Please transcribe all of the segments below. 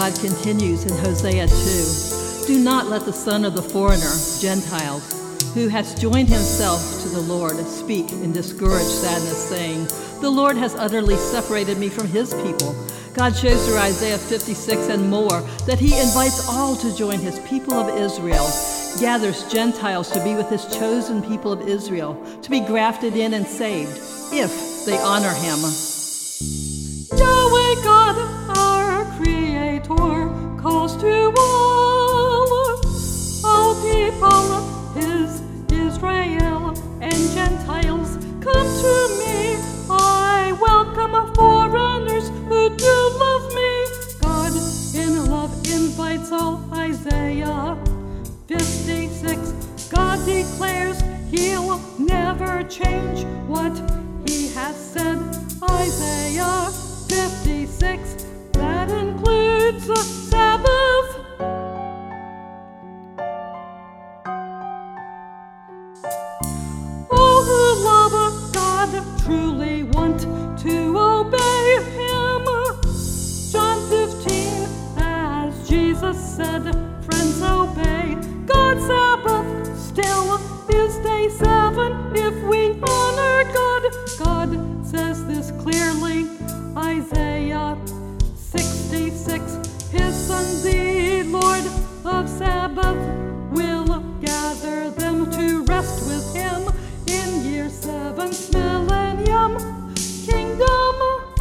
God continues in Hosea 2, "Do not let the son of the foreigner, Gentiles, who has joined himself to the Lord, speak in discouraged sadness, saying, 'The Lord has utterly separated me from his people.'" God shows through Isaiah 56 and more that he invites all to join his people of Israel, gathers Gentiles to be with his chosen people of Israel, to be grafted in and saved, if they honor him. Yahweh God, our Creator, calls to all people, his Israel and Gentiles. "Come to me, I welcome foreigners who do love me." God in love invites all. Isaiah 56, God declares he'll never change what he has said. Isaiah 56, that includes the Sabbath. All who love God truly want to obey him. John 15, as Jesus said, "Friends, obey God's Sabbath. Still is day 7 if we honor God." God says this clearly. Isaiah 66, his son, the Lord of Sabbath, will gather them to rest with him in year 7's millennium kingdom.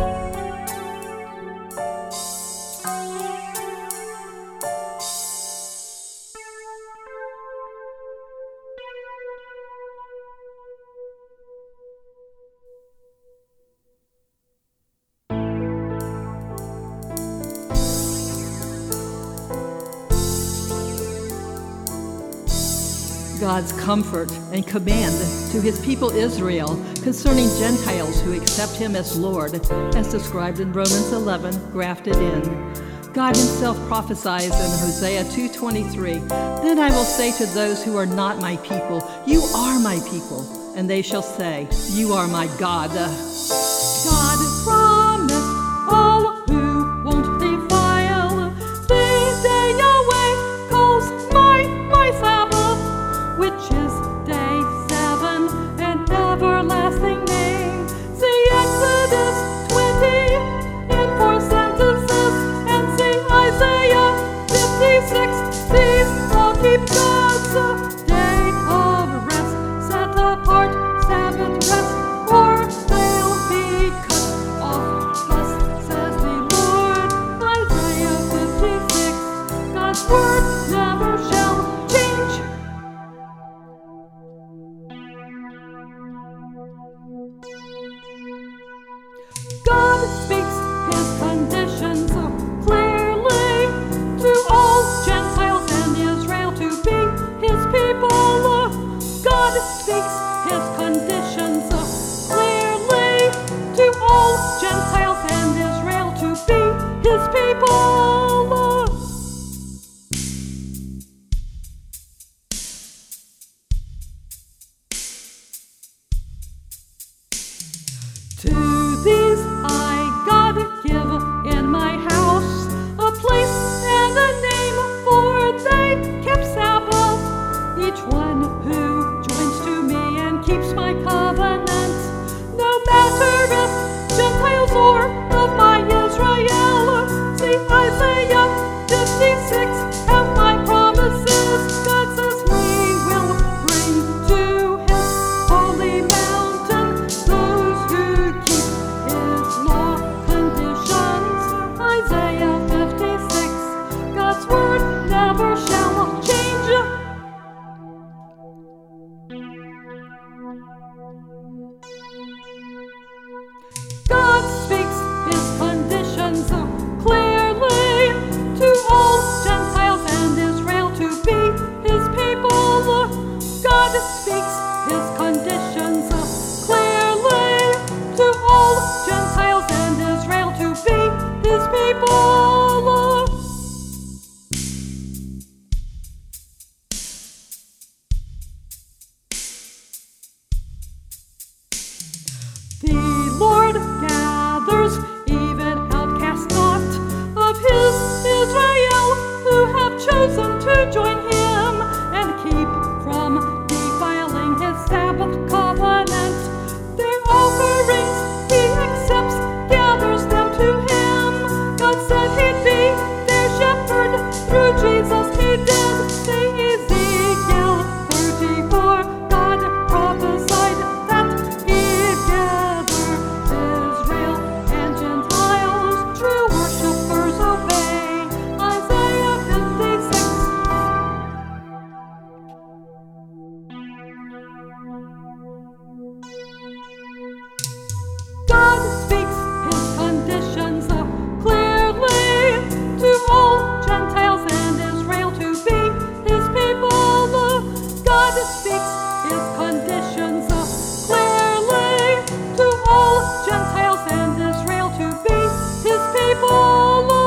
God's comfort and command to his people Israel concerning Gentiles who accept him as Lord, as described in Romans 11, grafted in. God himself prophesies in Hosea 2:23, "Then I will say to those who are not my people, 'You are my people,' and they shall say, 'You are my God.'" God promised all who won't defile the day Yahweh calls my Sabbath, which is day 7, an everlasting name. See Exodus 20 in 4 sentences, and see Isaiah 56. These all keep God's day of rest, set apart Sabbath rest, or they'll be cut off. Thus says the Lord. Isaiah 56. God's word never shall change. God speaks his conditions clearly to all Gentiles and Israel to be his people. God speaks his conditions clearly to all Gentiles and Israel to be his people. chosen to join him and keep from defiling his Sabbath covenant. Their offerings he accepts, gathers them to him. God said he'd be their shepherd, through Jesus he did. Say Ezekiel 34, God prophesied that he'd gather Israel and Gentiles. True worshipers obey Isaiah 56. God speaks his conditions clearly to all Gentiles and Israel to be his people. God speaks his conditions clearly to all Gentiles and Israel to be his people.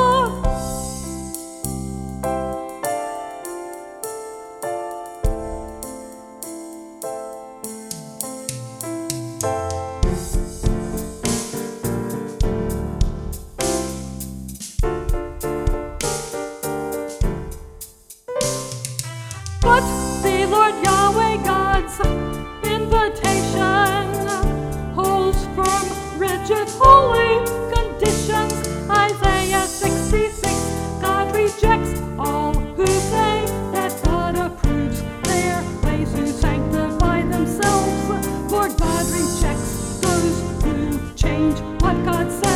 But the Lord Yahweh God's invitation holds firm, rigid, holy conditions. Isaiah 66, God rejects all who say that God approves their ways, who sanctify themselves. For God rejects those who change what God said.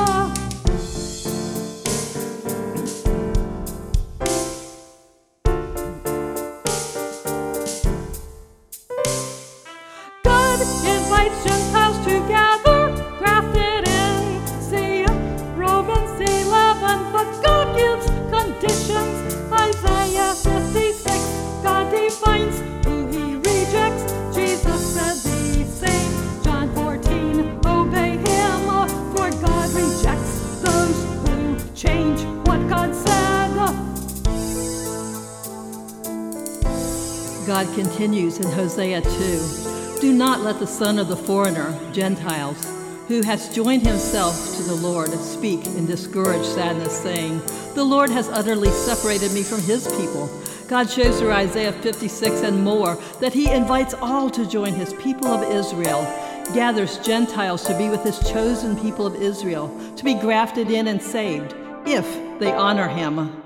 God invites Gentiles to gather, grafted in. See Romans 11, but God gives conditions. Isaiah 56, God defines who he rejects. Jesus said the same. John 14, obey him, for God rejects those who change what God said. God continues in Hosea 2, do not let the son of the foreigner, Gentiles, who has joined himself to the Lord, speak in discouraged sadness, saying, the Lord has utterly separated me from his people. God shows through Isaiah 56 and more that he invites all to join his people of Israel, gathers Gentiles to be with his chosen people of Israel, to be grafted in and saved, if they honor him.